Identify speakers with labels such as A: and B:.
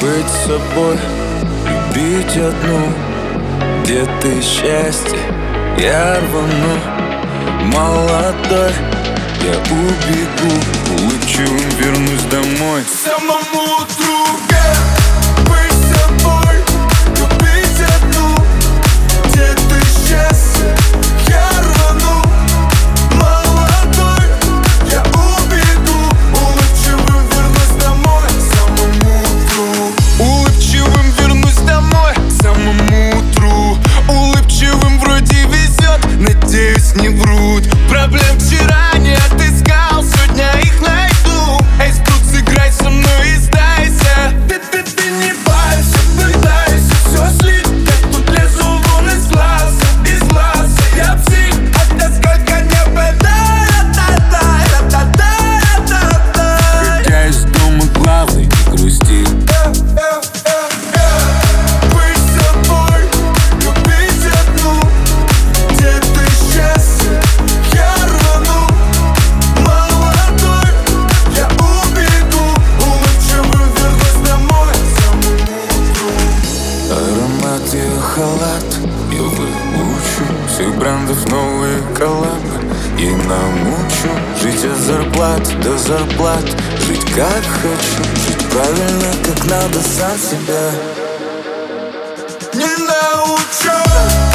A: быть собой, любить одну. Где ты, счастье? Я рвану. Молодой, я убегу, улыбчивым вернусь домой.
B: Самому утру быть собой, любить одну. Где ты, счастье? Я рвану. Молодой, я убегу, улыбчивым вернусь домой. Самому утру. Улыбчивым вернусь домой. Самому утру. Улыбчивым вроде везет, надеюсь, не врут. Проблем вчера не отыскал, сегодня их найду. Эй, тут сыграй со мной и сдайся. Ты не бойся, пытайся все слить. Я тут лезу вон из глаза, я псих. Это сколько не
A: Я из дома главный, не грусти.
B: быть собой, любить одну. Где ты, счастье? Я рвану. Молодой, я убегу, улыбчивым вернусь домой. Самому утру.
A: Аромат ее халат, я выучу. Всех брендов новые коллабы и намучу. Жить от зарплат до зарплат, жить как хочу, жить правильно, как надо, сам себя
B: Не научу.